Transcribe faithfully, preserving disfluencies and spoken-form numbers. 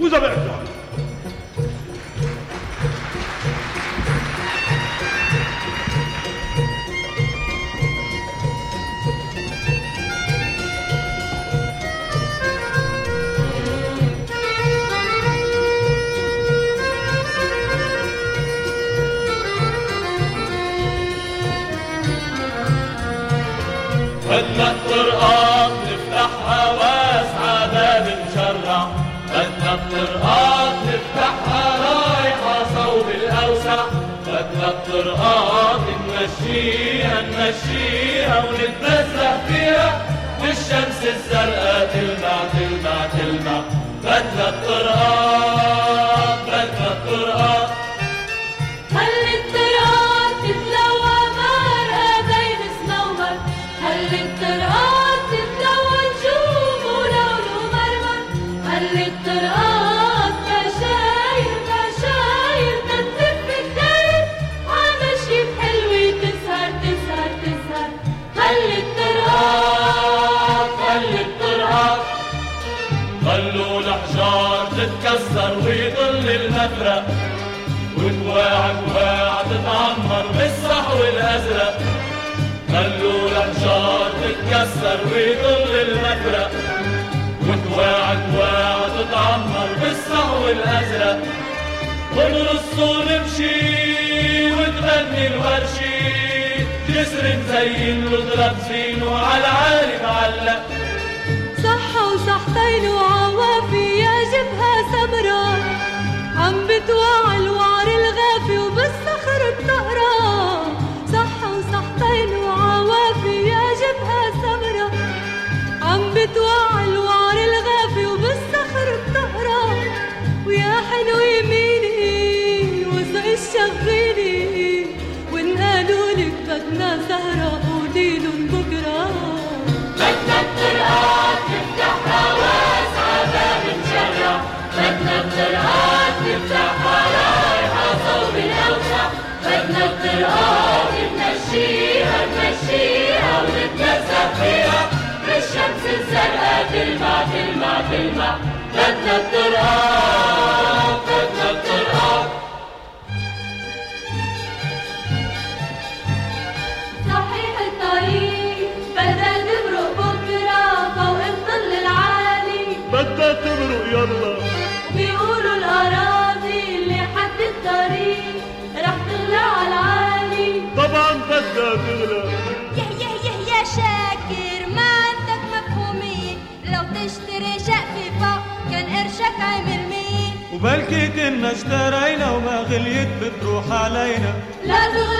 وذبحتها. بدنا الطرقات نفتحها واسعة باب مشرع، بدنا الطرقات نفتحها رايحة صوب الأوسع، بدنا الطرقات نمشيها نمشيها ونتنزه فيها بالشمس الزرقاء تلمع تلمع تلمع. بدنا الطرقات بدنا الطرقات خلي الطرقات تتلوى مرقى بين سنوبر، خلي الطرقات تتلوى نجوم ولون ومرمر، خلي الطرقات بشاير بشاير تتلف الداير عمشي بحلوة تسهر تسهر تسهر. خلي الطرقات خلي الطرقات خلوا الأحجار تتكسر ويضل المفرق، وتواع تواع تتعمر بالصحو الأزرق. خلوا الأحجار تتكسر ويضل المفرق، وتواع تواع تتعمر بالصحو الأزرق. ونرص ونمشي وتغني الورشي، جسر مزين واضرب زينه على عالي معلق. صحة وصحتين وعوافي يا جبهة سمرا، عم بتوعى الوعر الغافي وبالصخر الطهرة. صحة وصحتين وعوافي يا جبهة سمرا، عم بتوعى الوعر الغافي وبالصخر الطهرة. ويا حلو يميني وزق الشغيني، وإن قالولك بدنا سهرة قوليلن بكرة. بدنا الطرقات نفتحها واسعة باب مشرع، بدنا الطرقات نفتحها رايحة صوب الأوسع، بدنا الطرقات نمشيها نمشيها ونتنزه فيها بالشمس الزرقاء تلمع تلمع تلمع. بدنا الطرقات بدنا الطرقات صحيح الطريق بدها تبرق بكرة فوق الظل العالي، بدها تبرق يلا، بيقولوا الأراضي اللي حد الطريق رح تغلى على العالي. طبعا بدها تغلى. يه يه يه يا شاكر ما عندك مفهومية، لو تشتري شقفة فوق كان قرشك عامل مين. وبلكي كنا اشترينا وما غليت بتروح علينا. لا تغلى